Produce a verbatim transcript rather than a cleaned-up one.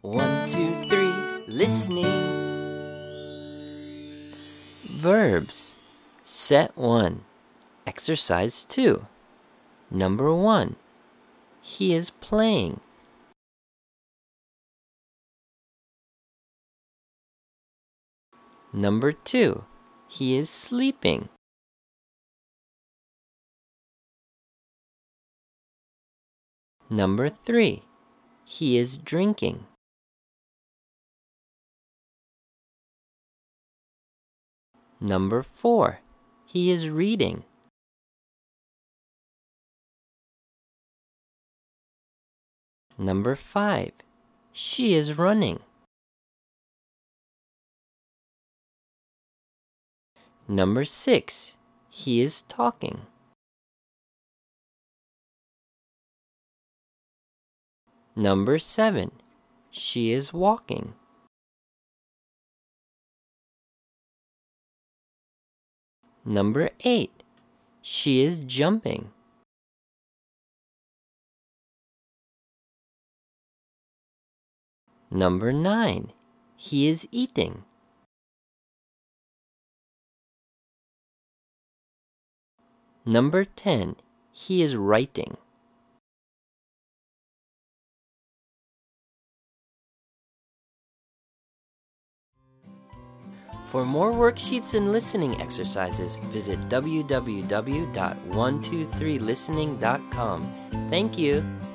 One, two, three, listening. Verbs. Set one. Exercise two. Number one. He is playing. Number two. He is sleeping. Number three. He is drinking. Number four. He is reading. Number five. She is running. Number six. He is talking. Number seven. She is walking. Number eight. She is jumping. Number nine. He is eating. Number ten. He is writing. For more worksheets and listening exercises, visit w w w dot one two three listening dot com. Thank you.